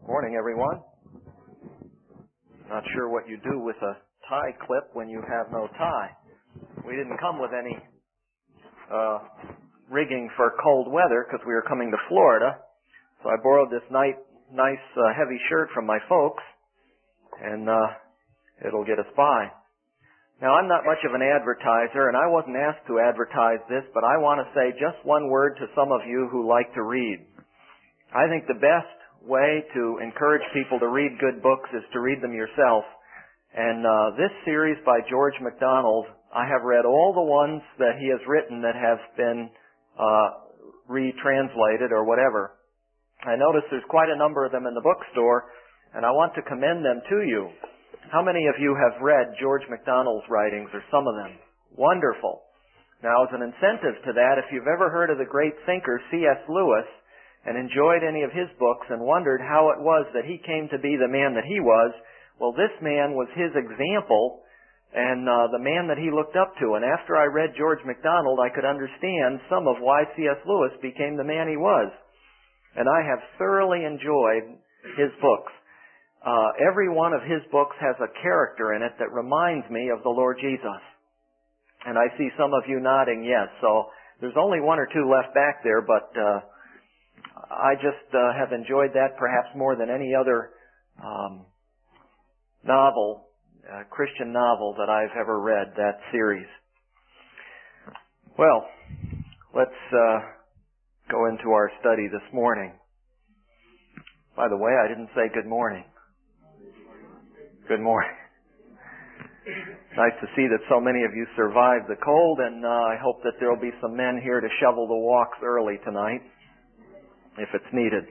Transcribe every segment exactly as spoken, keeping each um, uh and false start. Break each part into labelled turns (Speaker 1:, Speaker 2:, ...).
Speaker 1: Morning, everyone. Not sure what you do with a tie clip when you have no tie. We didn't come with any uh, rigging for cold weather because we were coming to Florida. So I borrowed this nice, nice uh, heavy shirt from my folks, and uh, it'll get us by. Now, I'm not much of an advertiser, and I wasn't asked to advertise this, but I want to say just one word to some of you who like to read. I think the best way to encourage people to read good books is to read them yourself. And uh, this series by George MacDonald, I have read all the ones that he has written that have been uh, retranslated or whatever. I notice there's quite a number of them in the bookstore, and I want to commend them to you. How many of you have read George MacDonald's writings, or some of them? Wonderful. Now, as an incentive to that, if you've ever heard of the great thinker C S Lewis, and enjoyed any of his books and wondered how it was that he came to be the man that he was, well, this man was his example and uh, the man that he looked up to. And after I read George MacDonald, I could understand some of why C S Lewis became the man he was. And I have thoroughly enjoyed his books. Uh, every one of his books has a character in it that reminds me of the Lord Jesus. And I see some of you nodding yes. So there's only one or two left back there, but uh, I just uh, have enjoyed that perhaps more than any other um, novel, uh, Christian novel that I've ever read, that series. Well, let's uh, go into our study this morning. By the way, I didn't say good morning. Good morning. Nice to see that so many of you survived the cold, and uh, I hope that there will be some men here to shovel the walks early tonight, if it's needed.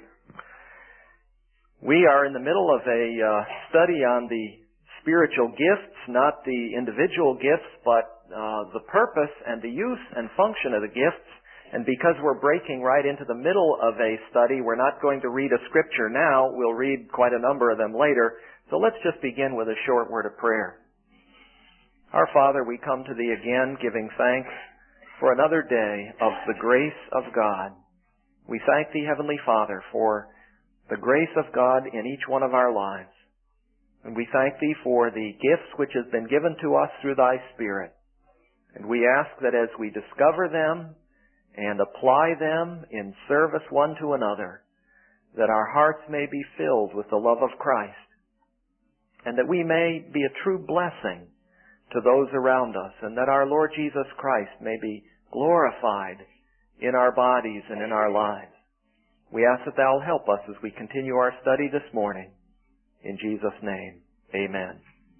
Speaker 1: We are in the middle of a uh, study on the spiritual gifts, not the individual gifts, but uh, the purpose and the use and function of the gifts. And because we're breaking right into the middle of a study, we're not going to read a scripture now. We'll read quite a number of them later. So let's just begin with a short word of prayer. Our Father, we come to Thee again, giving thanks for another day of the grace of God. We thank Thee, Heavenly Father, for the grace of God in each one of our lives. And we thank Thee for the gifts which have been given to us through Thy Spirit. And we ask that as we discover them and apply them in service one to another, that our hearts may be filled with the love of Christ, and that we may be a true blessing to those around us, and that our Lord Jesus Christ may be glorified in our bodies and in our lives. We ask that Thou will help us as we continue our study this morning. In Jesus' name, amen.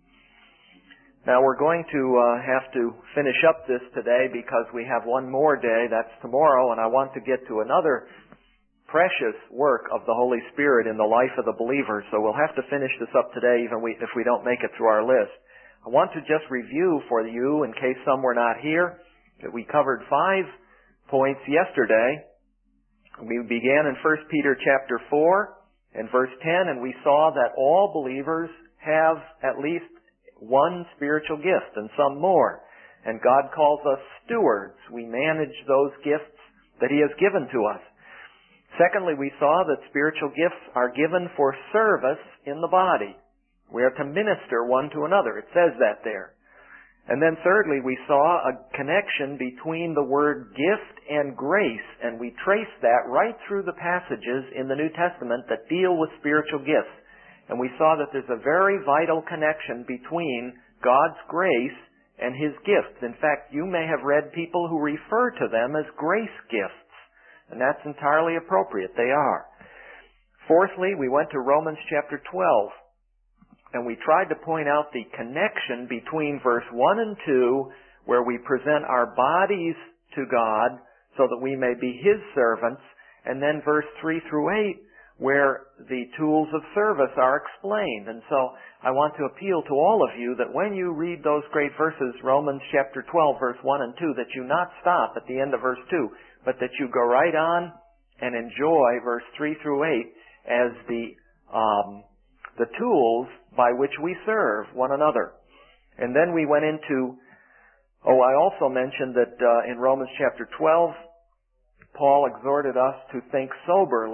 Speaker 1: Now we're going to uh, have to finish up this today because we have one more day, that's tomorrow, and I want to get to another precious work of the Holy Spirit in the life of the believer, so we'll have to finish this up today even if we don't make it through our list. I want to just review for you, in case some were not here, that we covered five points yesterday. We began in First Peter chapter four and verse ten, and we saw that all believers have at least one spiritual gift and some more. And God calls us stewards. We manage those gifts that He has given to us. Secondly, we saw that spiritual gifts are given for service in the body. We are to minister one to another. It says that there. And then thirdly, we saw a connection between the word gift and grace, and we traced that right through the passages in the New Testament that deal with spiritual gifts. And we saw that there's a very vital connection between God's grace and His gifts. In fact, you may have read people who refer to them as grace gifts, and that's entirely appropriate. They are. Fourthly, we went to Romans chapter twelve. And we tried to point out the connection between verse one and two, where we present our bodies to God so that we may be His servants, and then verse three through eight, where the tools of service are explained. And so I want to appeal to all of you that when you read those great verses, Romans chapter twelve, verse one and two, that you not stop at the end of verse two, but that you go right on and enjoy verse three through eight as the um, the tools by which we serve one another. And then we went into, oh, I also mentioned that uh, in Romans chapter twelve, Paul exhorted us to think soberly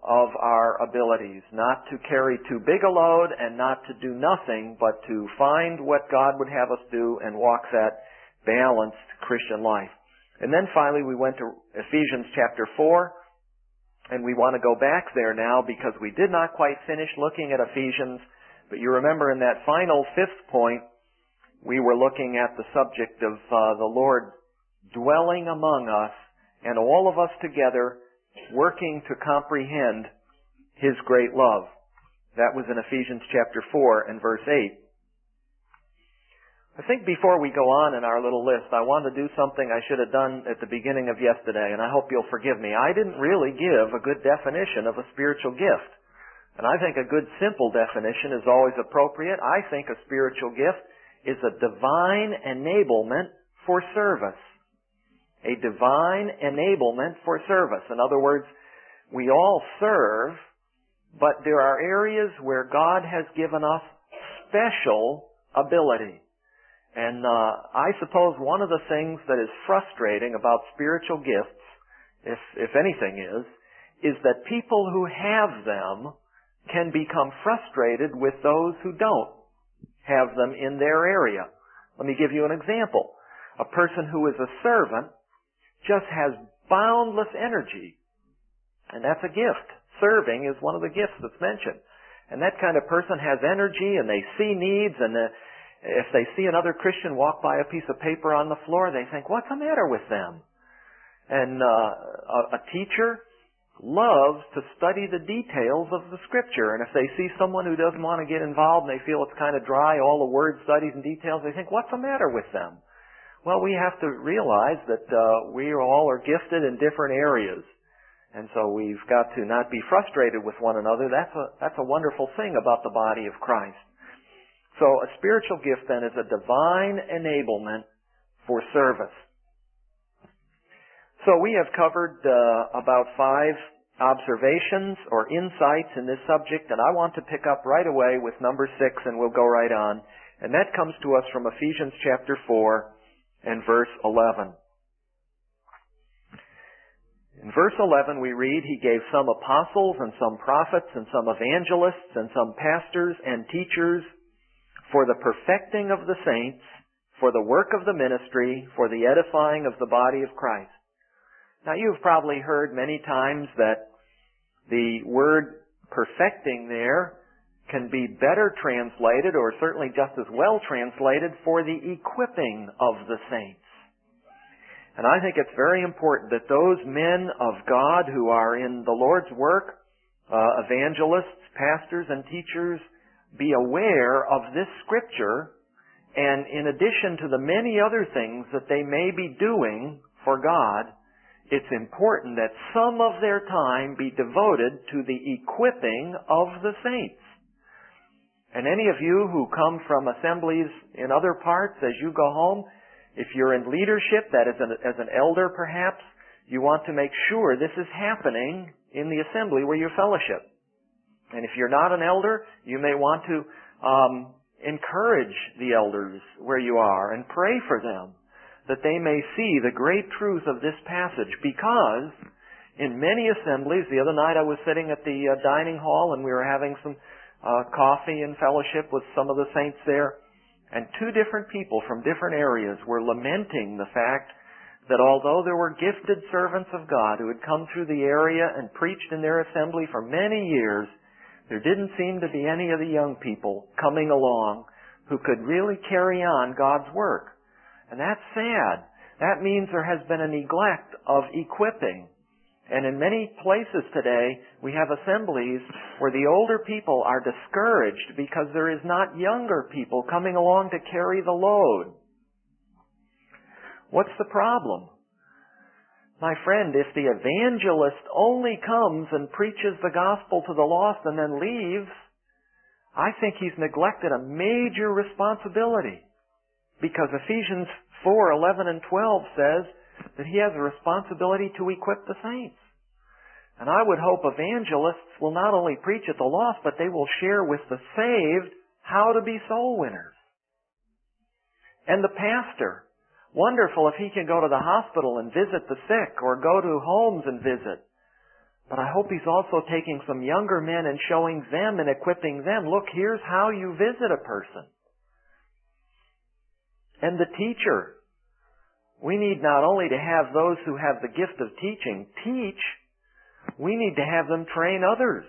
Speaker 1: of our abilities, not to carry too big a load and not to do nothing, but to find what God would have us do and walk that balanced Christian life. And then finally we went to Ephesians chapter four, and we want to go back there now because we did not quite finish looking at Ephesians, but you remember in that final fifth point, we were looking at the subject of uh, the Lord dwelling among us and all of us together working to comprehend His great love. That was in Ephesians chapter four and verse eight. I think before we go on in our little list, I want to do something I should have done at the beginning of yesterday, and I hope you'll forgive me. I didn't really give a good definition of a spiritual gift. And I think a good simple definition is always appropriate. I think a spiritual gift is a divine enablement for service. A divine enablement for service. In other words, we all serve, but there are areas where God has given us special ability. And uh, I suppose one of the things that is frustrating about spiritual gifts, if, if anything is, is that people who have them can become frustrated with those who don't have them in their area. Let me give you an example. A person who is a servant just has boundless energy. And that's a gift. Serving is one of the gifts that's mentioned. And that kind of person has energy and they see needs, and uh, if they see another Christian walk by a piece of paper on the floor, they think, what's the matter with them? And uh, a, a teacher loves to study the details of the Scripture. And if they see someone who doesn't want to get involved and they feel it's kind of dry, all the word studies and details, they think, what's the matter with them? Well, we have to realize that uh, we all are gifted in different areas. And so we've got to not be frustrated with one another. That's a, that's a wonderful thing about the body of Christ. So a spiritual gift then is a divine enablement for service. So we have covered uh, about five observations or insights in this subject, and I want to pick up right away with number six, and we'll go right on. And that comes to us from Ephesians chapter four and verse eleven. In verse eleven we read, He gave some apostles and some prophets and some evangelists and some pastors and teachers for the perfecting of the saints, for the work of the ministry, for the edifying of the body of Christ. Now you've probably heard many times that the word perfecting there can be better translated, or certainly just as well translated, for the equipping of the saints. And I think it's very important that those men of God who are in the Lord's work, uh, evangelists, pastors, and teachers, be aware of this Scripture, and in addition to the many other things that they may be doing for God, it's important that some of their time be devoted to the equipping of the saints. And any of you who come from assemblies in other parts, as you go home, if you're in leadership, that is an, as an elder perhaps, you want to make sure this is happening in the assembly where you fellowship. And if you're not an elder, you may want to um, encourage the elders where you are and pray for them, that they may see the great truth of this passage. Because in many assemblies, the other night I was sitting at the uh, dining hall and we were having some uh, coffee and fellowship with some of the saints there, and two different people from different areas were lamenting the fact that although there were gifted servants of God who had come through the area and preached in their assembly for many years, there didn't seem to be any of the young people coming along who could really carry on God's work. And that's sad. That means there has been a neglect of equipping. And in many places today, we have assemblies where the older people are discouraged because there is not younger people coming along to carry the load. What's the problem? My friend, if the evangelist only comes and preaches the gospel to the lost and then leaves, I think he's neglected a major responsibility. Because Ephesians four, eleven, and twelve says that he has a responsibility to equip the saints. And I would hope evangelists will not only preach at the lost, but they will share with the saved how to be soul winners. And the pastor, wonderful if he can go to the hospital and visit the sick, or go to homes and visit. But I hope He's also taking some younger men and showing them and equipping them. Look, here's how you visit a person. And the teacher. We need not only to have those who have the gift of teaching teach, we need to have them train others.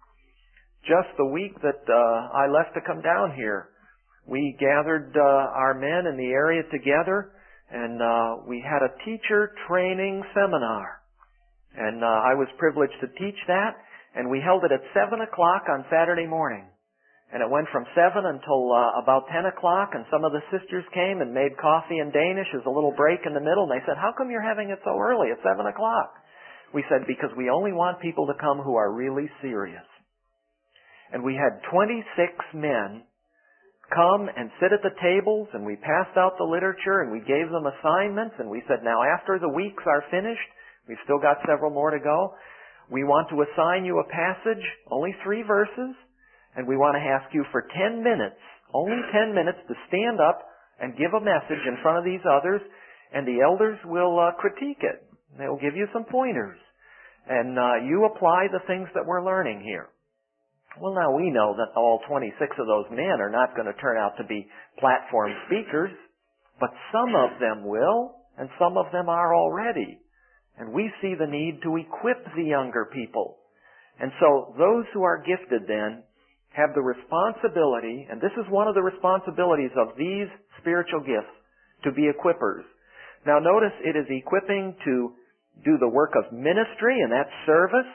Speaker 1: Just the week that uh, I left to come down here, we gathered uh, our men in the area together, and uh, we had a teacher training seminar. And uh, I was privileged to teach that, and we held it at seven o'clock on Saturday morning. And it went from seven until uh, about ten o'clock, and some of the sisters came and made coffee in Danish as a little break in the middle, and they said, how come you're having it so early at seven o'clock? We said, because we only want people to come who are really serious. And we had twenty-six men come and sit at the tables, and we passed out the literature, and we gave them assignments, and we said, now after the weeks are finished, we've still got several more to go, we want to assign you a passage, only three verses, and we want to ask you for ten minutes, only ten minutes, to stand up and give a message in front of these others, and the elders will uh, critique it. They will give you some pointers. And uh, you apply the things that we're learning here. Well, now we know that all twenty-six of those men are not going to turn out to be platform speakers, but some of them will, and some of them are already. And we see the need to equip the younger people. And so those who are gifted then have the responsibility, and this is one of the responsibilities of these spiritual gifts, to be equippers. Now notice it is equipping to do the work of ministry, and that's service,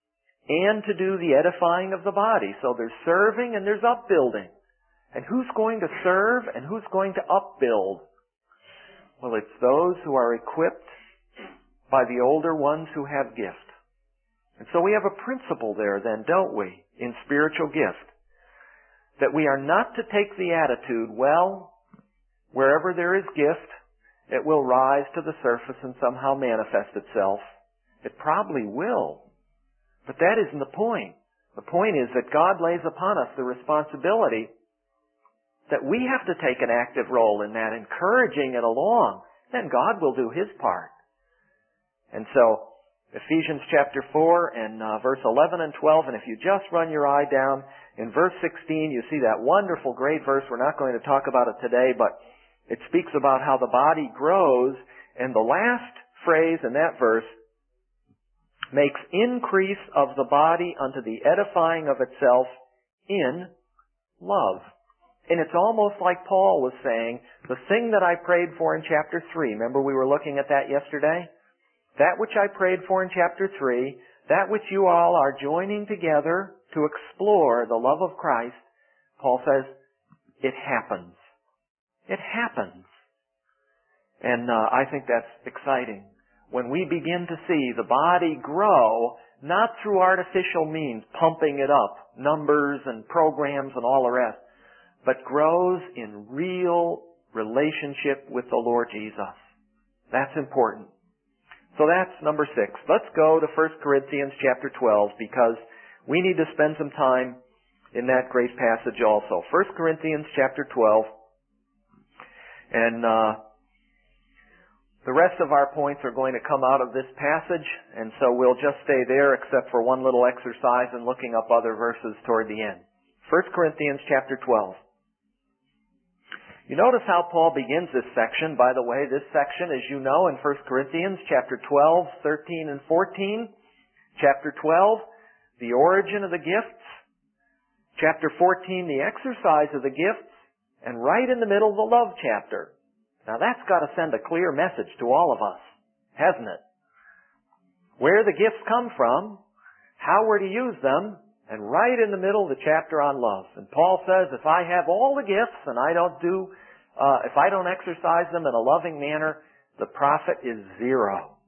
Speaker 1: and to do the edifying of the body. So there's serving and there's upbuilding. And who's going to serve and who's going to upbuild? Well, it's those who are equipped by the older ones who have gift. And so we have a principle there then, don't we, in spiritual gift, that we are not to take the attitude, well, wherever there is gift, it will rise to the surface and somehow manifest itself. It probably will. But that isn't the point. The point is that God lays upon us the responsibility that we have to take an active role in that, encouraging it along. Then God will do His part. And so, Ephesians chapter four and uh, verse eleven and twelve, and if you just run your eye down, in verse sixteen you see that wonderful, great verse. We're not going to talk about it today, but it speaks about how the body grows, and the last phrase in that verse makes increase of the body unto the edifying of itself in love. And it's almost like Paul was saying, the thing that I prayed for in chapter three, remember we were looking at that yesterday? That which I prayed for in chapter three, that which you all are joining together to explore the love of Christ, Paul says, it happens. It happens. And uh, I think that's exciting. When we begin to see the body grow, not through artificial means, pumping it up, numbers and programs and all the rest, but grows in real relationship with the Lord Jesus. That's important. So that's number six. Let's go to First Corinthians chapter twelve, because we need to spend some time in that great passage also. First Corinthians chapter twelve. And uh, the rest of our points are going to come out of this passage, and so we'll just stay there except for one little exercise in looking up other verses toward the end. First Corinthians chapter twelve. You notice how Paul begins this section. By the way, this section, as you know, in First Corinthians chapter twelve, thirteen, and fourteen. Chapter twelve, the origin of the gifts. Chapter fourteen, the exercise of the gifts. And right in the middle, the love chapter. Now that's got to send a clear message to all of us, hasn't it? Where the gifts come from, how we're to use them, and right in the middle, the chapter on love. And Paul says, if I have all the gifts and I don't do, uh, if I don't exercise them in a loving manner, the profit is zero.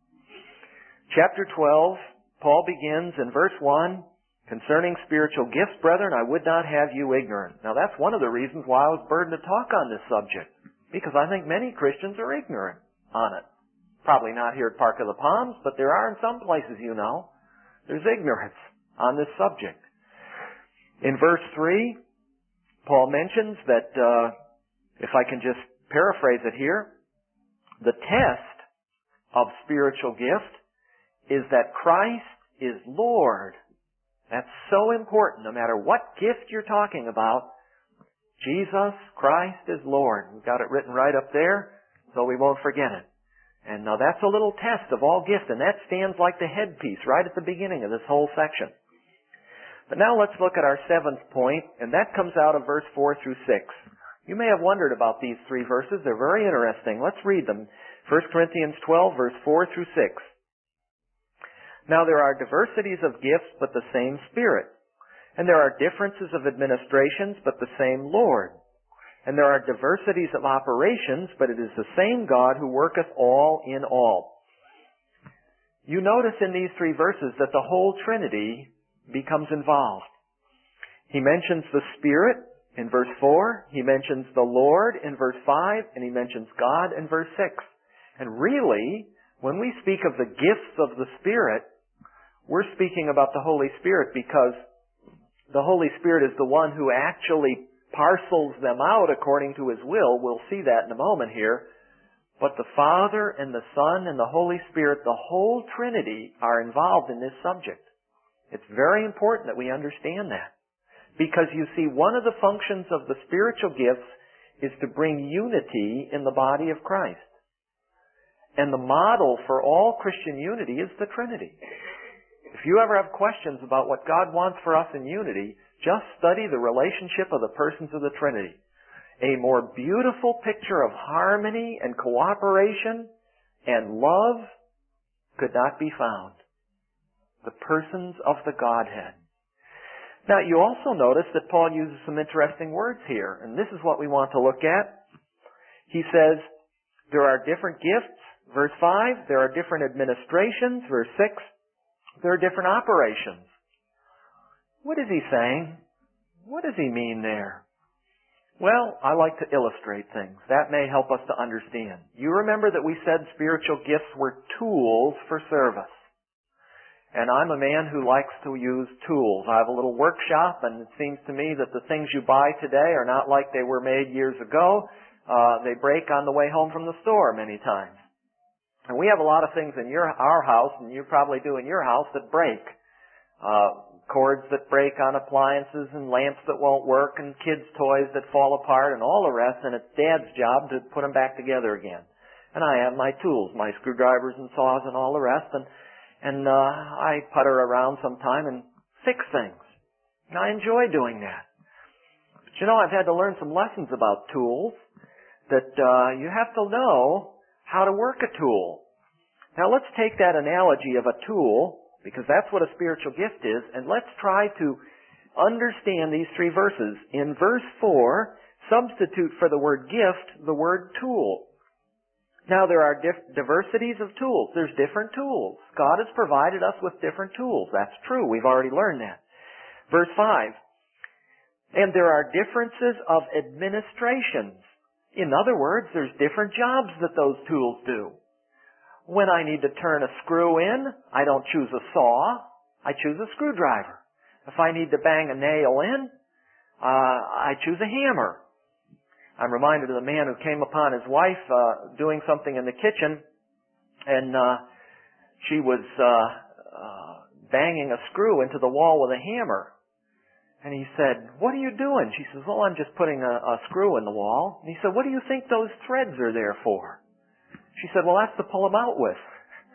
Speaker 1: Chapter twelve, Paul begins in verse one, concerning spiritual gifts, brethren, I would not have you ignorant. Now that's one of the reasons why I was burdened to talk on this subject, because I think many Christians are ignorant on it. Probably not here at Park of the Palms, but there are in some places, you know. There's ignorance on this subject. In verse three, Paul mentions that, uh, if I can just paraphrase it here, the test of spiritual gift is that Christ is Lord. That's so important. No matter what gift you're talking about, Jesus Christ is Lord. We've got it written right up there, so we won't forget it. And now that's a little test of all gifts, and that stands like the headpiece right at the beginning of this whole section. But now let's look at our seventh point, and that comes out of verse four through six. You may have wondered about these three verses. They're very interesting. Let's read them. First Corinthians twelve, verse four through six. Now there are diversities of gifts, but the same Spirit. And there are differences of administrations, but the same Lord. And there are diversities of operations, but it is the same God who worketh all in all. You notice in these three verses that the whole Trinity becomes involved. He mentions the Spirit in verse four, he mentions the Lord in verse five, and he mentions God in verse six. And really, when we speak of the gifts of the Spirit, we're speaking about the Holy Spirit, because the Holy Spirit is the one who actually parcels them out according to His will. We'll see that in a moment here. But the Father and the Son and the Holy Spirit, the whole Trinity, are involved in this subject. It's very important that we understand that. Because you see, one of the functions of the spiritual gifts is to bring unity in the body of Christ. And the model for all Christian unity is the Trinity. If you ever have questions about what God wants for us in unity, just study the relationship of the persons of the Trinity. A more beautiful picture of harmony and cooperation and love could not be found. The persons of the Godhead. Now, you also notice that Paul uses some interesting words here, and this is what we want to look at. He says, there are different gifts, verse five, there are different administrations, verse six, there are different operations. What is he saying? What does he mean there? Well, I like to illustrate things. That may help us to understand. You remember that we said spiritual gifts were tools for service. And I'm a man who likes to use tools. I have a little workshop, and it seems to me that the things you buy today are not like they were made years ago. Uh, they break on the way home from the store many times. And we have a lot of things in your our house, and you probably do in your house, that break. Uh, cords that break on appliances, and lamps that won't work, and kids' toys that fall apart, and all the rest, and it's Dad's job to put them back together again. And I have my tools, my screwdrivers and saws and all the rest, and And uh, I putter around sometime and fix things. And I enjoy doing that. But you know, I've had to learn some lessons about tools, that uh, you have to know how to work a tool. Now let's take that analogy of a tool, because that's what a spiritual gift is, and let's try to understand these three verses. In verse four, substitute for the word gift the word tool. Now, there are dif- diversities of tools. There's different tools. God has provided us with different tools. That's true. We've already learned that. Verse five. And there are differences of administrations. In other words, there's different jobs that those tools do. When I need to turn a screw in, I don't choose a saw. I choose a screwdriver. If I need to bang a nail in, uh, I choose a hammer. I'm reminded of the man who came upon his wife uh, doing something in the kitchen, and uh, she was uh, uh, banging a screw into the wall with a hammer. And he said, "What are you doing?" She says, "Oh, I'm just putting a, a screw in the wall." And he said, "What do you think those threads are there for?" She said, "Well, that's to pull them out with."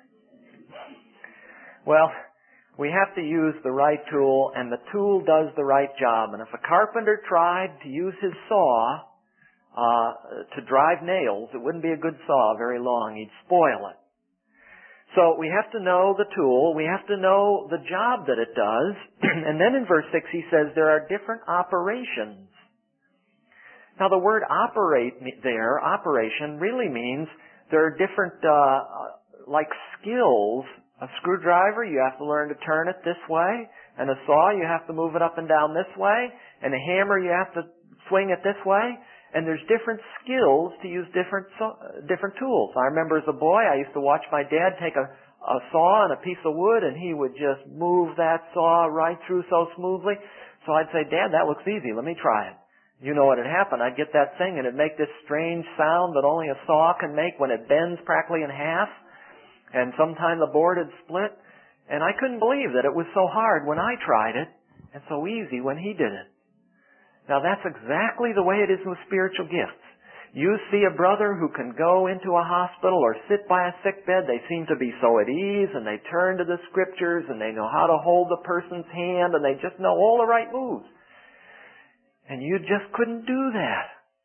Speaker 1: Well, we have to use the right tool, and the tool does the right job. And if a carpenter tried to use his saw Uh, to drive nails, it wouldn't be a good saw very long. He'd spoil it. So we have to know the tool. We have to know the job that it does. And then in verse six he says there are different operations. Now the word operate there, operation, really means there are different, uh, like skills. A screwdriver, you have to learn to turn it this way. And a saw, you have to move it up and down this way. And a hammer, you have to swing it this way. And there's different skills to use different so, different tools. I remember as a boy, I used to watch my dad take a, a saw and a piece of wood, and he would just move that saw right through so smoothly. So I'd say, "Dad, that looks easy. Let me try it." You know what had happened. I'd get that thing, and it'd make this strange sound that only a saw can make when it bends practically in half. And sometime the board would split. And I couldn't believe that it was so hard when I tried it and so easy when he did it. Now that's exactly the way it is with spiritual gifts. You see a brother who can go into a hospital or sit by a sick bed. They seem to be so at ease, and they turn to the Scriptures, and they know how to hold the person's hand, and they just know all the right moves. And you just couldn't do that.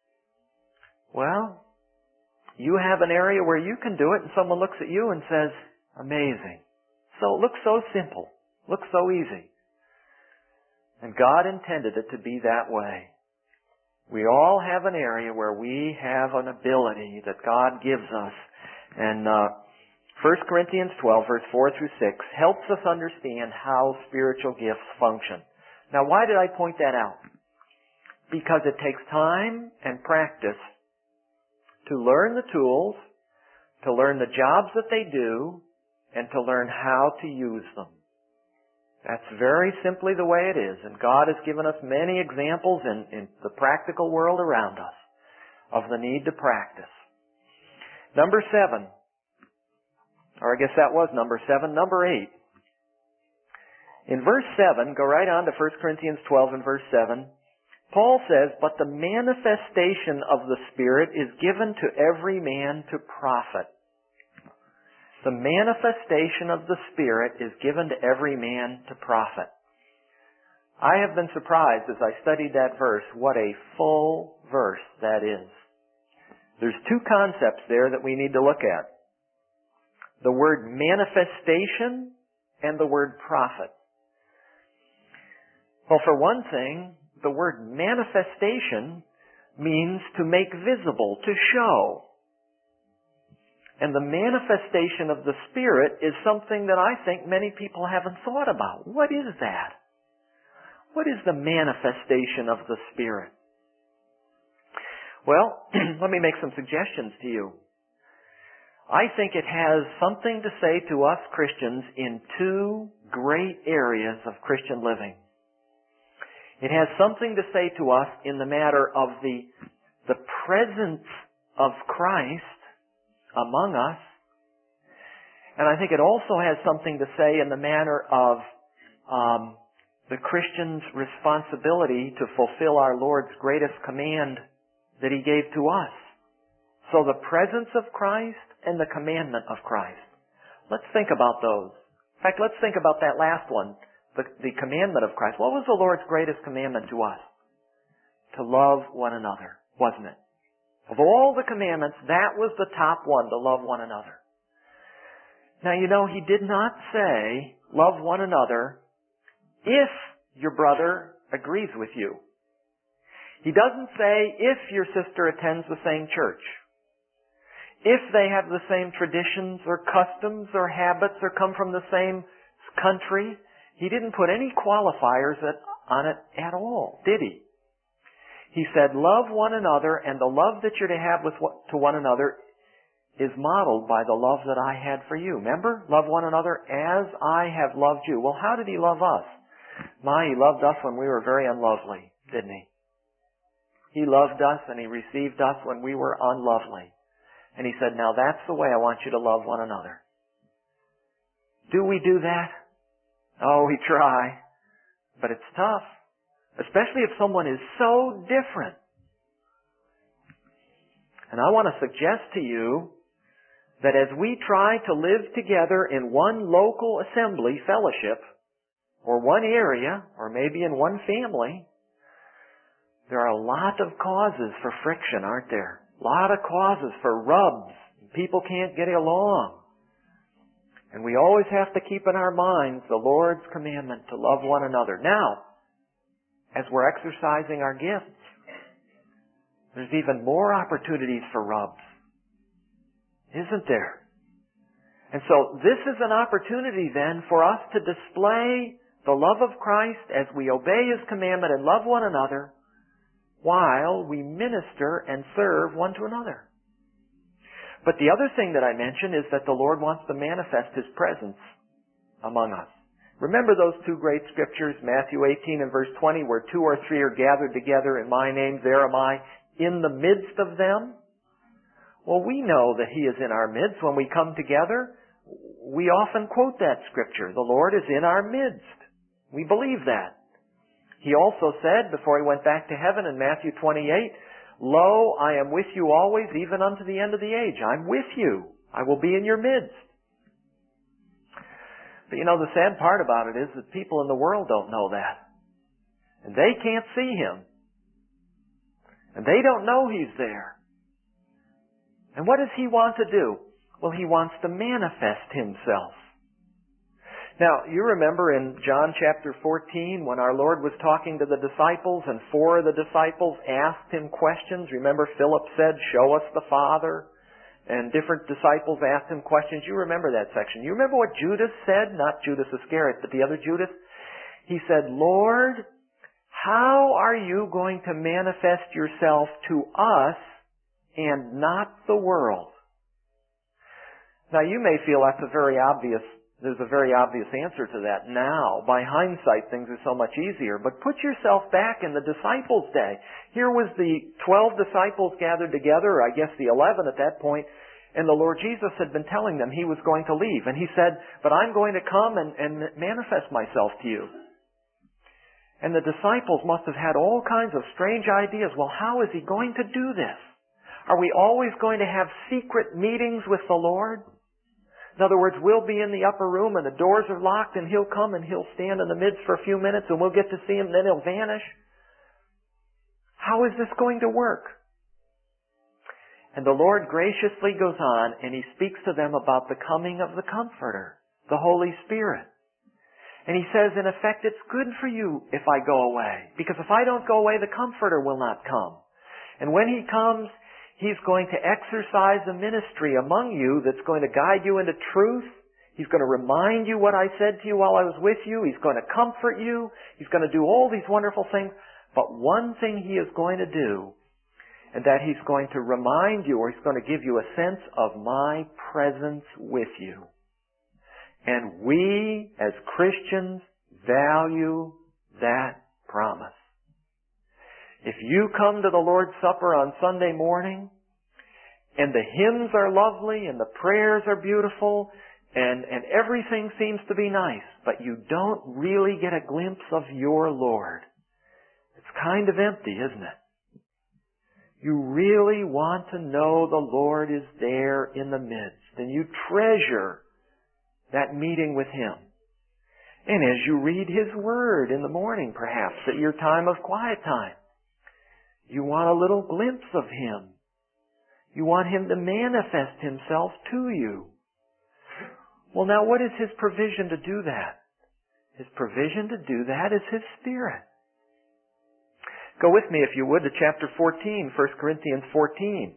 Speaker 1: Well, you have an area where you can do it, and someone looks at you and says, amazing. So it looks so simple. Looks so easy. And God intended it to be that way. We all have an area where we have an ability that God gives us. And uh, First Corinthians twelve, verse four through six, helps us understand how spiritual gifts function. Now, why did I point that out? Because it takes time and practice to learn the tools, to learn the jobs that they do, and to learn how to use them. That's very simply the way it is. And God has given us many examples in, in the practical world around us of the need to practice. Number seven, or I guess that was number seven, number eight. In verse seven, go right on to First Corinthians twelve and verse seven, Paul says, but the manifestation of the Spirit is given to every man to profit. The manifestation of the Spirit is given to every man to profit. I have been surprised as I studied that verse what a full verse that is. There's two concepts there that we need to look at. The word manifestation and the word profit. Well, for one thing, the word manifestation means to make visible, to show. And the manifestation of the Spirit is something that I think many people haven't thought about. What is that? What is the manifestation of the Spirit? Well, let me make some suggestions to you. I think it has something to say to us Christians in two great areas of Christian living. It has something to say to us in the matter of the, the presence of Christ among us. And I think it also has something to say in the manner of um, the Christian's responsibility to fulfill our Lord's greatest command that He gave to us. So the presence of Christ and the commandment of Christ. Let's think about those. In fact, let's think about that last one, the, the commandment of Christ. What was the Lord's greatest commandment to us? To love one another, wasn't it? Of all the commandments, that was the top one, to love one another. Now, you know, He did not say, love one another if your brother agrees with you. He doesn't say if your sister attends the same church, if they have the same traditions or customs or habits or come from the same country. He didn't put any qualifiers on it at all, did He? He said, love one another, and the love that you're to have with to one another is modeled by the love that I had for you. Remember? Love one another as I have loved you. Well, how did He love us? My, He loved us when we were very unlovely, didn't He? He loved us and He received us when we were unlovely. And He said, now that's the way I want you to love one another. Do we do that? Oh, we try. But it's tough. Especially if someone is so different. And I want to suggest to you that as we try to live together in one local assembly fellowship, or one area, or maybe in one family, there are a lot of causes for friction, aren't there? A lot of causes for rubs. People can't get along. And we always have to keep in our minds the Lord's commandment to love one another. Now, as we're exercising our gifts, there's even more opportunities for rubs. Isn't there? And so this is an opportunity then for us to display the love of Christ as we obey His commandment and love one another while we minister and serve one to another. But the other thing that I mentioned is that the Lord wants to manifest His presence among us. Remember those two great scriptures, Matthew eighteen and verse twenty, where two or three are gathered together in My name, there am I in the midst of them? Well, we know that He is in our midst when we come together, We often quote that scripture. The Lord is in our midst. We believe that. He also said, before He went back to heaven in Matthew twenty-eight, "Lo, I am with you always, even unto the end of the age." I'm with you. I will be in your midst. But you know, the sad part about it is that people in the world don't know that. And they can't see Him. And they don't know He's there. And what does He want to do? Well, He wants to manifest Himself. Now, you remember in John chapter fourteen when our Lord was talking to the disciples and four of the disciples asked Him questions. Remember Philip said, "Show us the Father." And different disciples asked Him questions. You remember that section. You remember what Judas said? Not Judas Iscariot, but the other Judas. He said, "Lord, how are you going to manifest yourself to us and not the world?" Now you may feel that's a very obvious, there's a very obvious answer to that now. By hindsight, things are so much easier. But put yourself back in the disciples' day. Here was the twelve disciples gathered together, I guess the eleven at that point, and the Lord Jesus had been telling them He was going to leave. And He said, "But I'm going to come and, and manifest myself to you." And the disciples must have had all kinds of strange ideas. Well, how is He going to do this? Are we always going to have secret meetings with the Lord? In other words, we'll be in the upper room and the doors are locked and He'll come and He'll stand in the midst for a few minutes and we'll get to see Him and then He'll vanish. How is this going to work? And the Lord graciously goes on and He speaks to them about the coming of the Comforter, the Holy Spirit. And He says, in effect, it's good for you if I go away. Because if I don't go away, the Comforter will not come. And when He comes, He's going to exercise a ministry among you that's going to guide you into truth. He's going to remind you what I said to you while I was with you. He's going to comfort you. He's going to do all these wonderful things. But one thing He is going to do, and that He's going to remind you, or He's going to give you a sense of my presence with you. And we, as Christians, value that promise. If you come to the Lord's Supper on Sunday morning, and the hymns are lovely, and the prayers are beautiful, and, and everything seems to be nice, but you don't really get a glimpse of your Lord, it's kind of empty, isn't it? You really want to know the Lord is there in the midst, and you treasure that meeting with Him. And as you read His Word in the morning, perhaps, at your time of quiet time, you want a little glimpse of Him. You want Him to manifest Himself to you. Well, now what is His provision to do that? His provision to do that is His Spirit. Go with me, if you would, to chapter fourteen, First Corinthians fourteen.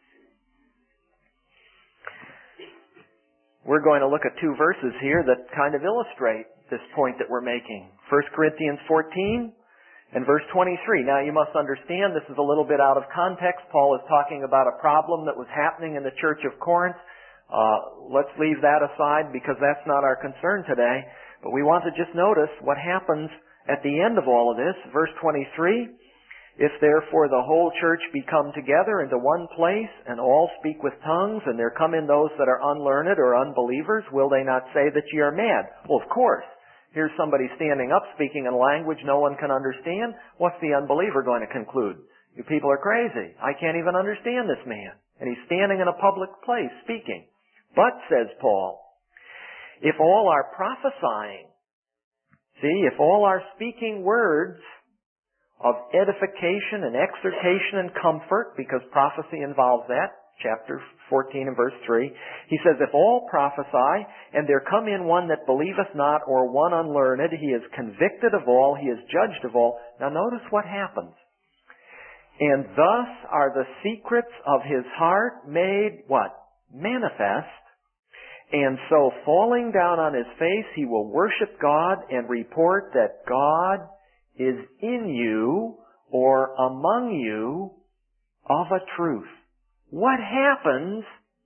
Speaker 1: We're going to look at two verses here that kind of illustrate this point that we're making. First Corinthians fourteen and verse twenty-three. Now you must understand this is a little bit out of context. Paul is talking about a problem that was happening in the church of Corinth. Uh, let's leave that aside because that's not our concern today. But we want to just notice what happens at the end of all of this. Verse twenty-three. If therefore the whole church be come together into one place, and all speak with tongues, and there come in those that are unlearned or unbelievers, will they not say that ye are mad? Well, of course. Here's somebody standing up speaking in a language no one can understand. What's the unbeliever going to conclude? You people are crazy. I can't even understand this man. And he's standing in a public place speaking. But, says Paul, if all are prophesying, see, if all are speaking words of edification and exhortation and comfort, because prophecy involves that, chapter fourteen and verse three, he says, if all prophesy, and there come in one that believeth not, or one unlearned, he is convicted of all, he is judged of all. Now notice what happens. And thus are the secrets of his heart made, what? Manifest. And so falling down on his face, he will worship God and report that God is in you, or among you, of a truth. What happens?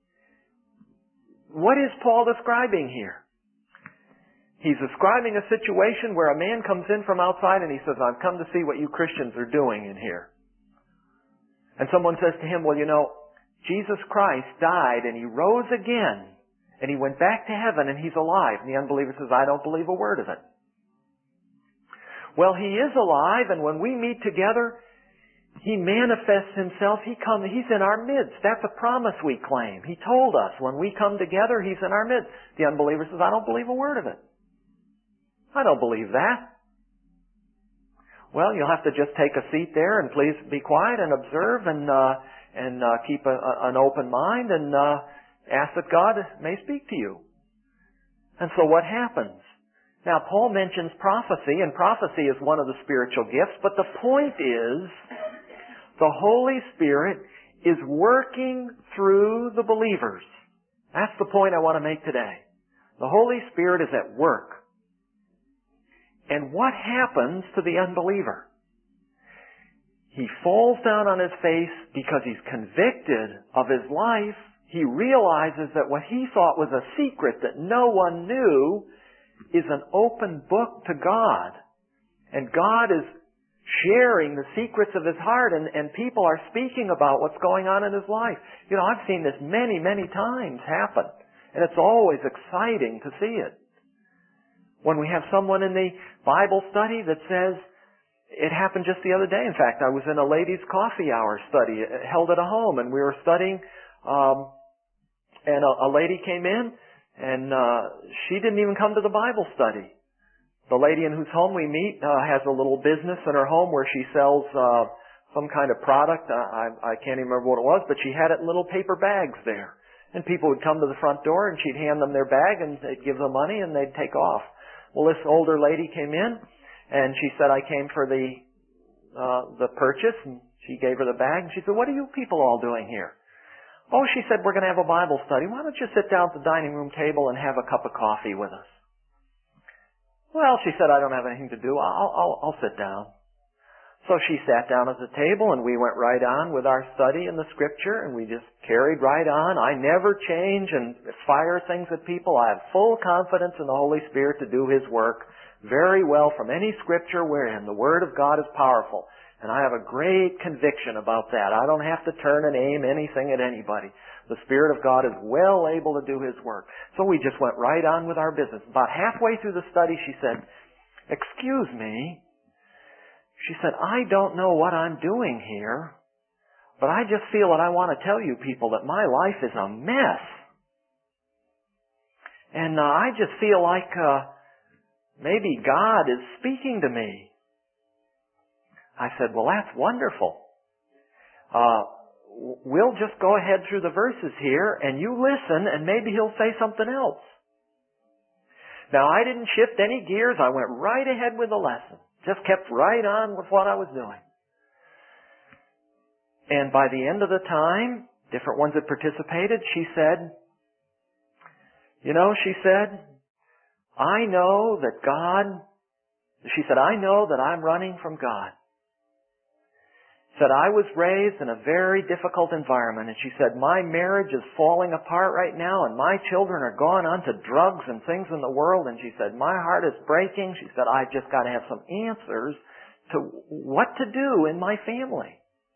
Speaker 1: What is Paul describing here? He's describing a situation where a man comes in from outside and he says, I've come to see what you Christians are doing in here. And someone says to him, well, you know, Jesus Christ died and He rose again. And he went back to heaven and he's alive. And the unbeliever says, I don't believe a word of it. Well, he is alive, and when we meet together, he manifests himself. He comes, he's in our midst. That's a promise we claim. He told us when we come together, he's in our midst. The unbeliever says, I don't believe a word of it. I don't believe that. Well, you'll have to just take a seat there and please be quiet and observe and uh, and uh, keep a, a, an open mind and uh, ask that God may speak to you. And so what happens? Now, Paul mentions prophecy, and prophecy is one of the spiritual gifts, but the point is the Holy Spirit is working through the believers. That's the point I want to make today. The Holy Spirit is at work. And what happens to the unbeliever? He falls down on his face because he's convicted of his life. He realizes that what he thought was a secret that no one knew is an open book to God. And God is sharing the secrets of his heart, and, and people are speaking about what's going on in his life. You know, I've seen this many, many times happen. And it's always exciting to see it. When we have someone in the Bible study that says, it happened just the other day. In fact, I was in a ladies' coffee hour study held at a home, and we were studying, um, and a, a lady came in, and uh, she didn't even come to the Bible study. The lady in whose home we meet uh, has a little business in her home where she sells uh, some kind of product. I, I can't even remember what it was, but she had it in little paper bags there. And people would come to the front door, and she'd hand them their bag, and they'd give them money, and they'd take off. Well, this older lady came in, and she said, I came for the uh, the purchase, and she gave her the bag, and she said, what are you people all doing here? Oh, she said, we're going to have a Bible study. Why don't you sit down at the dining room table and have a cup of coffee with us? Well, she said, I don't have anything to do. I'll, I'll, I'll sit down. So she sat down at the table, and we went right on with our study in the Scripture, and we just carried right on. I never change and fire things at people. I have full confidence in the Holy Spirit to do His work very well from any Scripture wherein the Word of God is powerful. And I have a great conviction about that. I don't have to turn and aim anything at anybody. The Spirit of God is well able to do His work. So we just went right on with our business. About halfway through the study, she said, excuse me. She said, I don't know what I'm doing here, but I just feel that I want to tell you people that my life is a mess. And uh, I just feel like uh, maybe God is speaking to me. I said, well, that's wonderful. Uh, we'll just go ahead through the verses here, and you listen, and maybe He'll say something else. Now, I didn't shift any gears. I went right ahead with the lesson. Just kept right on with what I was doing. And by the end of the time, different ones that participated, she said, you know, she said, I know that God, she said, I know that I'm running from God. Said, I was raised in a very difficult environment, and she said, my marriage is falling apart right now, and my children are gone on to drugs and things in the world, and she said, my heart is breaking. She said, I just got to have some answers to what to do in my family.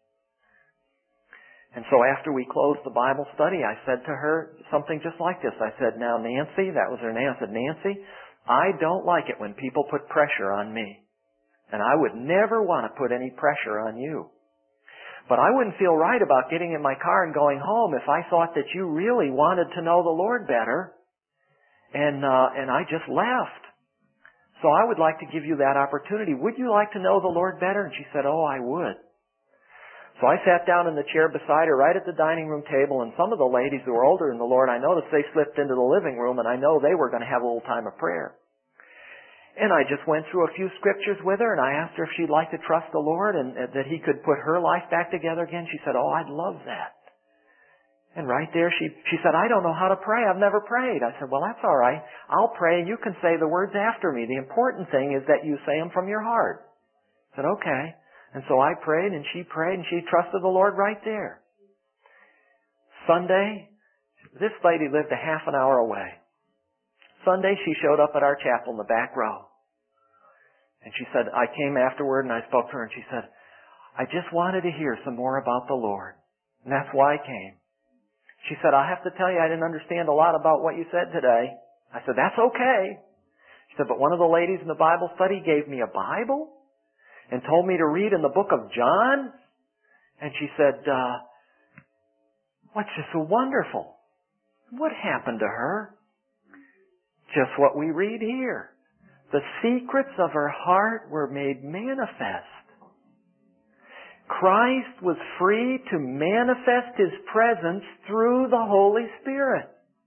Speaker 1: And so after we closed the Bible study, I said to her something just like this. I said, now Nancy, that was her name, I said, Nancy, I don't like it when people put pressure on me. And I would never want to put any pressure on you. But I wouldn't feel right about getting in my car and going home if I thought that you really wanted to know the Lord better, and uh, and I just left. So I would like to give you that opportunity. Would you like to know the Lord better? And she said, oh, I would. So I sat down in the chair beside her right at the dining room table, and some of the ladies who were older in the Lord, I noticed they slipped into the living room, and I know they were going to have a little time of prayer. And I just went through a few scriptures with her, and I asked her if she'd like to trust the Lord and uh, that He could put her life back together again. She said, oh, I'd love that. And right there, she she said, I don't know how to pray. I've never prayed. I said, well, that's all right. I'll pray, and you can say the words after me. The important thing is that you say them from your heart. I said, okay. And so I prayed, and she prayed, and she trusted the Lord right there. Sunday, this lady lived a half an hour away. Sunday, she showed up at our chapel in the back row. And she said, I came afterward and I spoke to her, and she said, I just wanted to hear some more about the Lord. And that's why I came. She said, I have to tell you, I didn't understand a lot about what you said today. I said, that's okay. She said, but one of the ladies in the Bible study gave me a Bible and told me to read in the book of John. And she said, uh, what's just so wonderful? What happened to her? Just what we read here. The secrets of her heart were made manifest. Christ was free to manifest His presence through the Holy Spirit.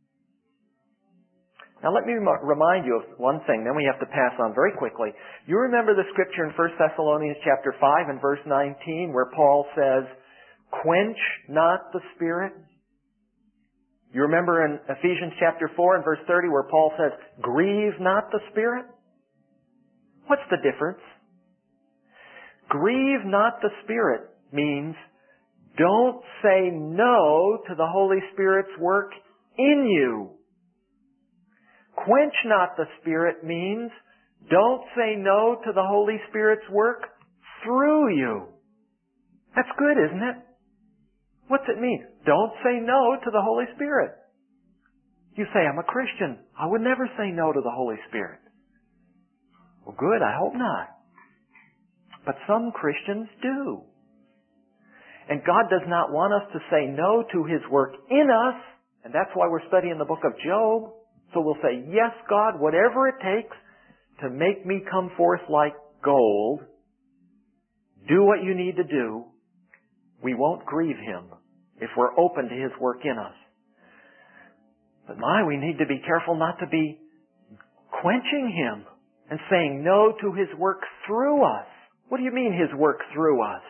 Speaker 1: Now let me remind you of one thing, then we have to pass on very quickly. You remember the scripture in First Thessalonians chapter five and verse nineteen where Paul says, quench not the Spirit? You remember in Ephesians chapter four and verse thirty where Paul says, grieve not the Spirit? What's the difference? Grieve not the Spirit means don't say no to the Holy Spirit's work in you. Quench not the Spirit means don't say no to the Holy Spirit's work through you. That's good, isn't it? What's it mean? Don't say no to the Holy Spirit. You say, I'm a Christian. I would never say no to the Holy Spirit. Well, good, I hope not. But some Christians do. And God does not want us to say no to His work in us, and that's why we're studying the book of Job. So we'll say, yes, God, whatever it takes to make me come forth like gold, do what you need to do. We won't grieve Him if we're open to His work in us. But my, we need to be careful not to be quenching Him and saying no to His work through us. What do you mean His work through us?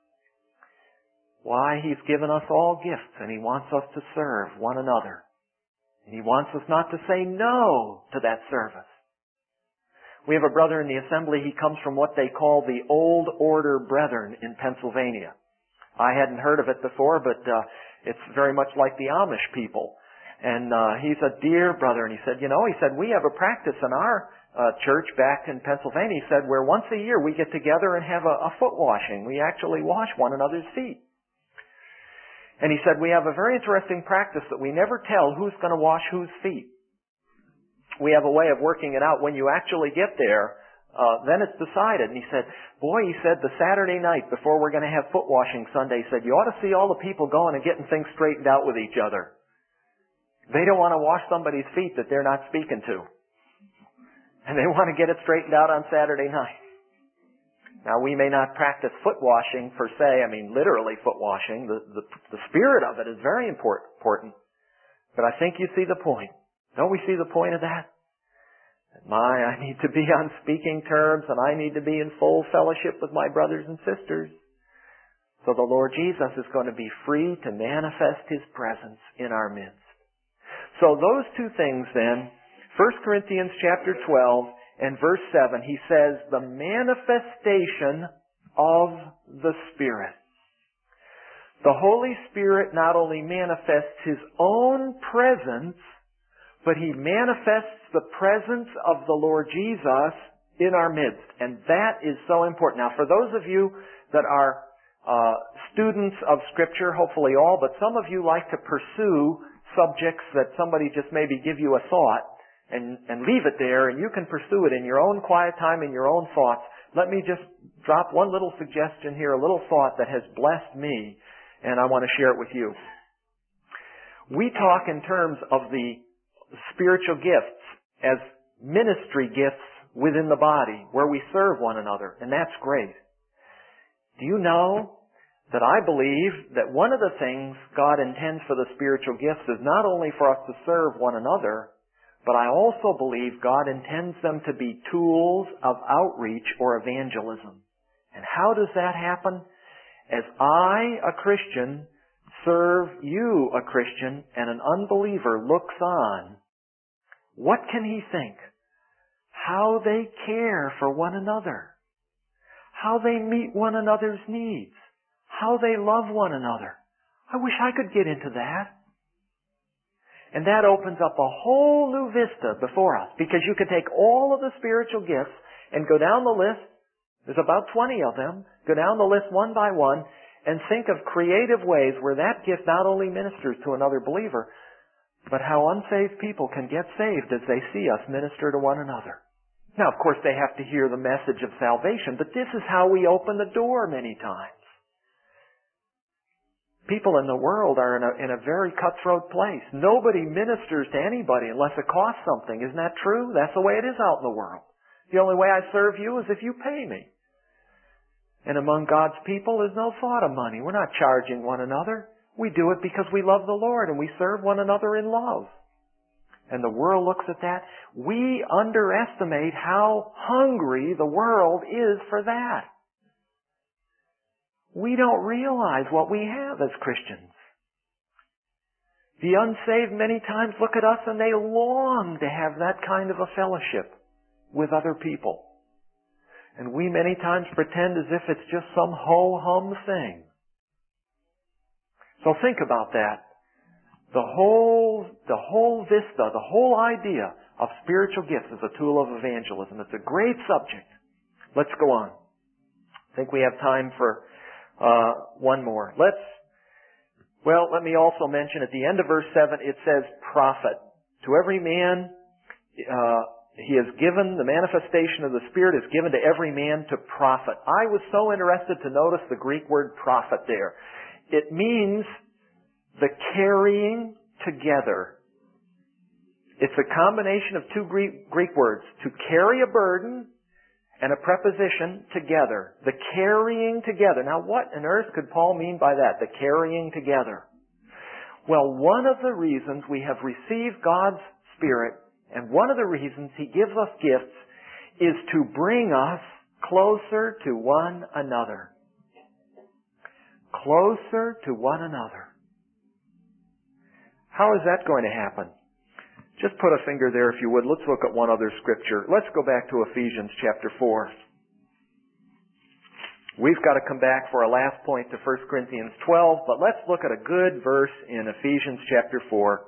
Speaker 1: Why, He's given us all gifts and He wants us to serve one another. And He wants us not to say no to that service. We have a brother in the assembly, he comes from what they call the Old Order Brethren in Pennsylvania. I hadn't heard of it before, but uh, it's very much like the Amish people. And uh, he's a dear brother, and he said, you know, he said, we have a practice in our uh, church back in Pennsylvania, he said, where once a year we get together and have a, a foot washing. We actually wash one another's feet. And he said, we have a very interesting practice that we never tell who's going to wash whose feet. We have a way of working it out. When you actually get there, uh, then it's decided. And he said, boy, he said, the Saturday night before we're going to have foot washing Sunday, he said, you ought to see all the people going and getting things straightened out with each other. They don't want to wash somebody's feet that they're not speaking to. And they want to get it straightened out on Saturday night. Now, we may not practice foot washing per se, I mean literally foot washing. The, the, the spirit of it is very important. But I think you see the point. Don't we see the point of that? My, I need to be on speaking terms and I need to be in full fellowship with my brothers and sisters. So the Lord Jesus is going to be free to manifest His presence in our midst. So those two things then, First Corinthians chapter twelve and verse seven, he says, the manifestation of the Spirit. The Holy Spirit not only manifests His own presence, but He manifests the presence of the Lord Jesus in our midst. And that is so important. Now, for those of you that are uh, students of Scripture, hopefully all, but some of you like to pursue subjects that somebody just maybe give you a thought, And, and leave it there, and you can pursue it in your own quiet time, in your own thoughts. Let me just drop one little suggestion here, a little thought that has blessed me, and I want to share it with you. We talk in terms of the spiritual gifts as ministry gifts within the body, where we serve one another, and that's great. Do you know that I believe that one of the things God intends for the spiritual gifts is not only for us to serve one another, but I also believe God intends them to be tools of outreach or evangelism. And how does that happen? As I, a Christian, serve you, a Christian, and an unbeliever looks on, what can he think? How they care for one another. How they meet one another's needs. How they love one another. I wish I could get into that. And that opens up a whole new vista before us, because you can take all of the spiritual gifts and go down the list. There's about twenty of them. Go down the list one by one, and think of creative ways where that gift not only ministers to another believer, but how unsaved people can get saved as they see us minister to one another. Now, of course, they have to hear the message of salvation, but this is how we open the door many times. People in the world are in a, in a very cutthroat place. Nobody ministers to anybody unless it costs something. Isn't that true? That's the way it is out in the world. The only way I serve you is if you pay me. And among God's people, there's no thought of money. We're not charging one another. We do it because we love the Lord and we serve one another in love. And the world looks at that. We underestimate how hungry the world is for that. We don't realize what we have as Christians. The unsaved many times look at us and they long to have that kind of a fellowship with other people. And we many times pretend as if it's just some ho-hum thing. So think about that. The whole, the whole vista, the whole idea of spiritual gifts as a tool of evangelism. It's a great subject. Let's go on. I think we have time for Uh, one more. Let's, well, let me also mention at the end of verse seven, it says prophet. To every man, uh, he has given, the manifestation of the Spirit is given to every man to profit. I was so interested to notice the Greek word prophet there. It means the carrying together. It's a combination of two Greek, Greek words. To carry a burden and a preposition, together. The carrying together. Now what on earth could Paul mean by that? The carrying together. Well, one of the reasons we have received God's Spirit, and one of the reasons He gives us gifts, is to bring us closer to one another. Closer to one another. How is that going to happen? Just put a finger there if you would. Let's look at one other scripture. Let's go back to Ephesians chapter four. We've got to come back for our last point to First Corinthians twelve, but let's look at a good verse in Ephesians chapter four.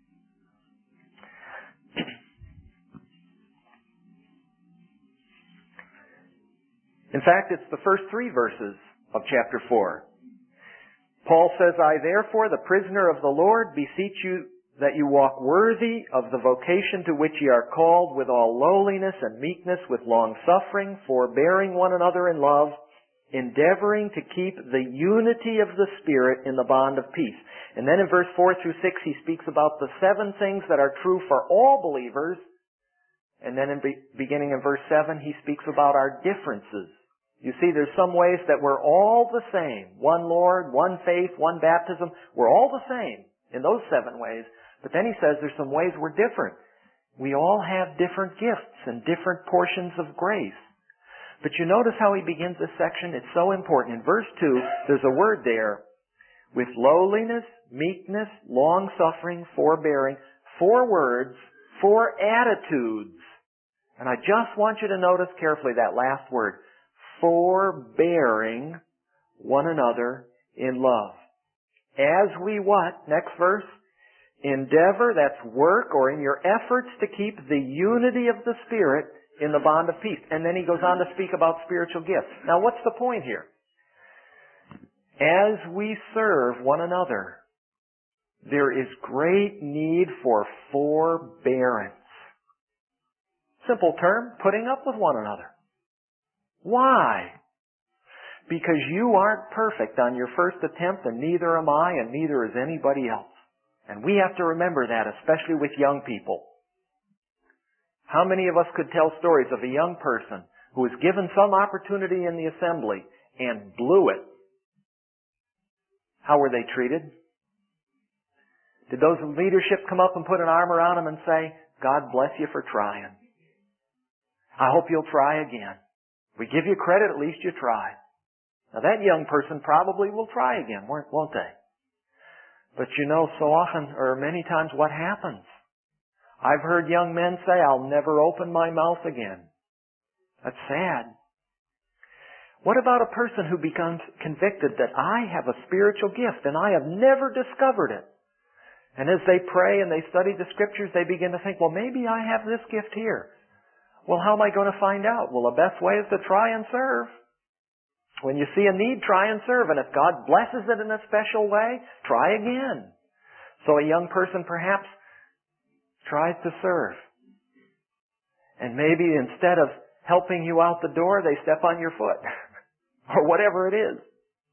Speaker 1: In fact, it's the first three verses of chapter four. Paul says, I therefore, the prisoner of the Lord, beseech you that you walk worthy of the vocation to which ye are called, with all lowliness and meekness, with long suffering, forbearing one another in love, endeavoring to keep the unity of the Spirit in the bond of peace. And then in verse four through six, he speaks about the seven things that are true for all believers. And then in be- beginning in verse seven, he speaks about our differences. You see, there's some ways that we're all the same. One Lord, one faith, one baptism. We're all the same in those seven ways. But then he says there's some ways we're different. We all have different gifts and different portions of grace. But you notice how he begins this section? It's so important. In verse two, there's a word there. With lowliness, meekness, long-suffering, forbearing. Four words, four attitudes. And I just want you to notice carefully that last word. Forbearing one another in love. As we what? Next verse. Endeavor, that's work, or in your efforts to keep the unity of the Spirit in the bond of peace. And then he goes on to speak about spiritual gifts. Now what's the point here? As we serve one another, there is great need for forbearance. Simple term, putting up with one another. Why? Because you aren't perfect on your first attempt, and neither am I, and neither is anybody else. And we have to remember that, especially with young people. How many of us could tell stories of a young person who was given some opportunity in the assembly and blew it? How were they treated? Did those leadership come up and put an arm around them and say, God bless you for trying. I hope you'll try again. We give you credit, at least you tried. Now that young person probably will try again, won't they? But you know, so often, or many times, what happens? I've heard young men say, I'll never open my mouth again. That's sad. What about a person who becomes convicted that I have a spiritual gift and I have never discovered it? And as they pray and they study the Scriptures, they begin to think, well, maybe I have this gift here. Well, how am I going to find out? Well, the best way is to try and serve. When you see a need, try and serve. And if God blesses it in a special way, try again. So a young person perhaps tries to serve. And maybe instead of helping you out the door, they step on your foot. Or whatever it is.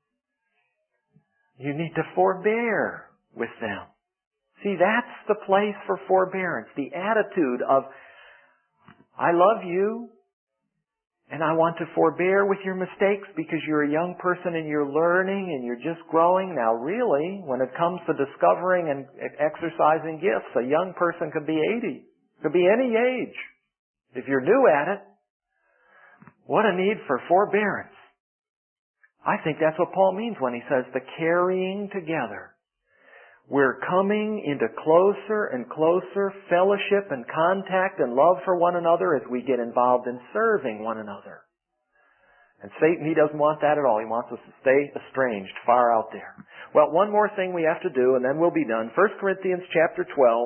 Speaker 1: You need to forbear with them. See, that's the place for forbearance. The attitude of, I love you, and I want to forbear with your mistakes because you're a young person and you're learning and you're just growing. Now really, when it comes to discovering and exercising gifts, a young person could be eighty. Could be any age. If you're new at it, what a need for forbearance. I think that's what Paul means when he says the carrying together. We're coming into closer and closer fellowship and contact and love for one another as we get involved in serving one another. And Satan, he doesn't want that at all. He wants us to stay estranged, far out there. Well, one more thing we have to do, and then we'll be done. First Corinthians chapter twelve.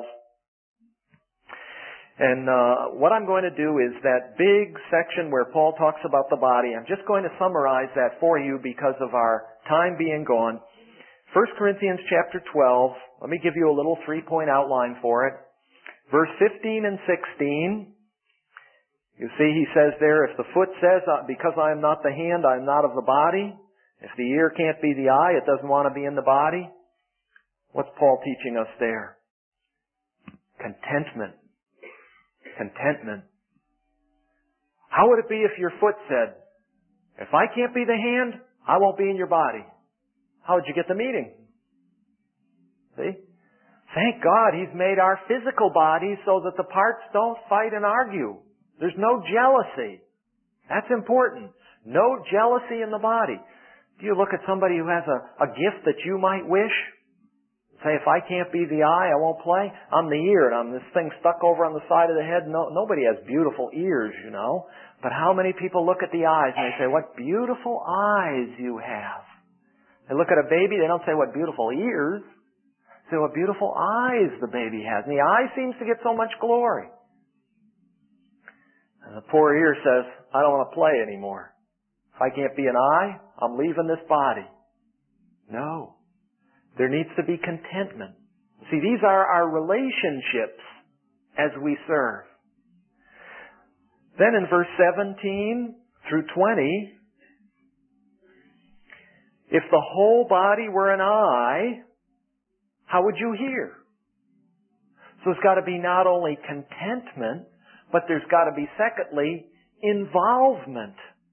Speaker 1: And uh, what I'm going to do is that big section where Paul talks about the body. I'm just going to summarize that for you because of our time being gone. First Corinthians chapter twelve. Let me give you a little three-point outline for it. Verse fifteen and sixteen. You see, he says there, if the foot says, because I am not the hand, I am not of the body. If the ear can't be the eye, it doesn't want to be in the body. What's Paul teaching us there? Contentment. Contentment. How would it be if your foot said, if I can't be the hand, I won't be in your body? How would you get the meeting? See? Thank God He's made our physical bodies so that the parts don't fight and argue. There's no jealousy. That's important. No jealousy in the body. Do you look at somebody who has a, a gift that you might wish? Say, if I can't be the eye, I won't play. I'm the ear, and I'm this thing stuck over on the side of the head. No, nobody has beautiful ears, you know. But how many people look at the eyes and they say, what beautiful eyes you have. They look at a baby, they don't say what beautiful ears. They say what beautiful eyes the baby has. And the eye seems to get so much glory. And the poor ear says, I don't want to play anymore. If I can't be an eye, I'm leaving this body. No. There needs to be contentment. See, these are our relationships as we serve. Then in verse seventeen through twenty, if the whole body were an eye, how would you hear? So it's got to be not only contentment, but there's got to be, secondly, involvement.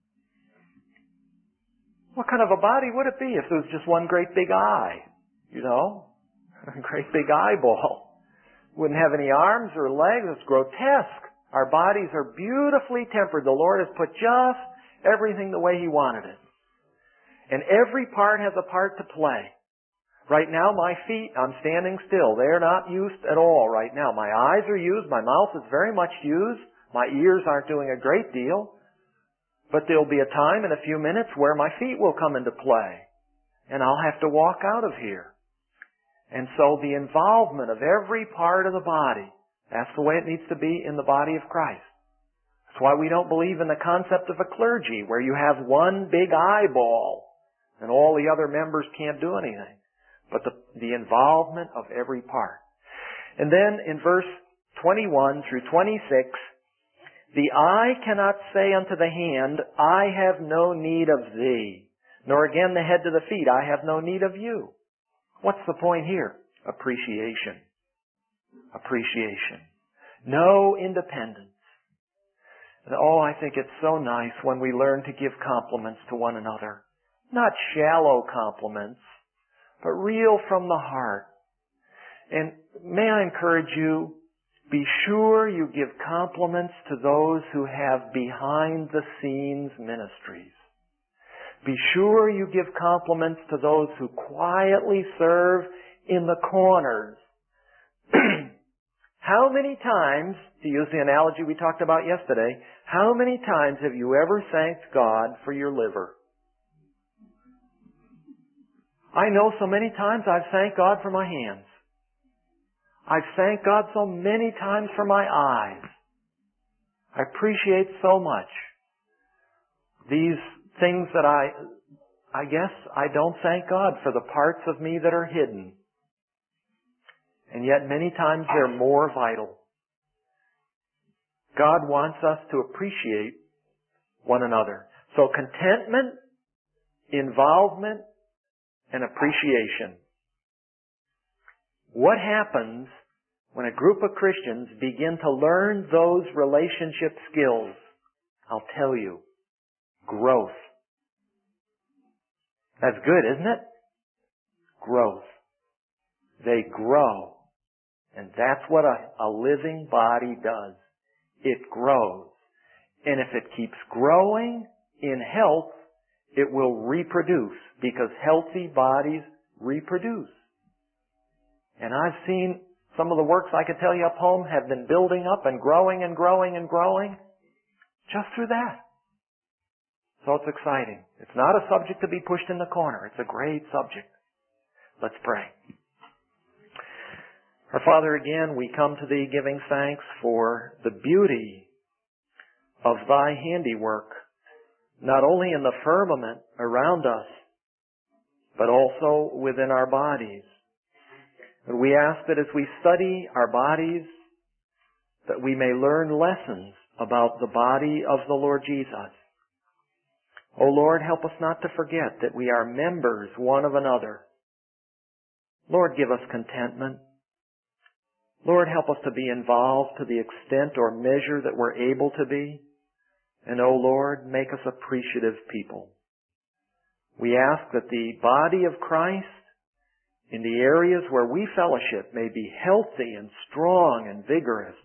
Speaker 1: What kind of a body would it be if there was just one great big eye? You know, a great big eyeball. Wouldn't have any arms or legs. It's grotesque. Our bodies are beautifully tempered. The Lord has put just everything the way He wanted it. And every part has a part to play. Right now, my feet, I'm standing still. They're not used at all right now. My eyes are used. My mouth is very much used. My ears aren't doing a great deal. But there'll be a time in a few minutes where my feet will come into play. And I'll have to walk out of here. And so the involvement of every part of the body, that's the way it needs to be in the body of Christ. That's why we don't believe in the concept of a clergy where you have one big eyeball and all the other members can't do anything. But the, the involvement of every part. And then in verse twenty-one through twenty-six, the eye cannot say unto the hand, I have no need of thee. Nor again the head to the feet, I have no need of you. What's the point here? Appreciation. Appreciation. No independence. And oh, I think it's so nice when we learn to give compliments to one another. Not shallow compliments, but real from the heart. And may I encourage you, be sure you give compliments to those who have behind the scenes ministries. Be sure you give compliments to those who quietly serve in the corners. How many times, to use the analogy we talked about yesterday, how many times have you ever thanked God for your liver? I know so many times I've thanked God for my hands. I've thanked God so many times for my eyes. I appreciate so much these things that I I guess I don't thank God for the parts of me that are hidden. And yet many times they're more vital. God wants us to appreciate one another. So contentment, involvement, and appreciation. What happens when a group of Christians begin to learn those relationship skills? I'll tell you, growth. That's good, isn't it? Growth. They grow. And that's what a, a living body does. It grows. And if it keeps growing in health, it will reproduce, because healthy bodies reproduce. And I've seen some of the works I could tell you up home have been building up and growing and growing and growing just through that. So it's exciting. It's not a subject to be pushed in the corner. It's a great subject. Let's pray. Our Father, again, we come to Thee giving thanks for the beauty of Thy handiwork, not only in the firmament around us, but also within our bodies. And we ask that as we study our bodies, that we may learn lessons about the body of the Lord Jesus. O Lord, help us not to forget that we are members one of another. Lord, give us contentment. Lord, help us to be involved to the extent or measure that we're able to be. And, O Lord, make us appreciative people. We ask that the body of Christ, in the areas where we fellowship, may be healthy and strong and vigorous.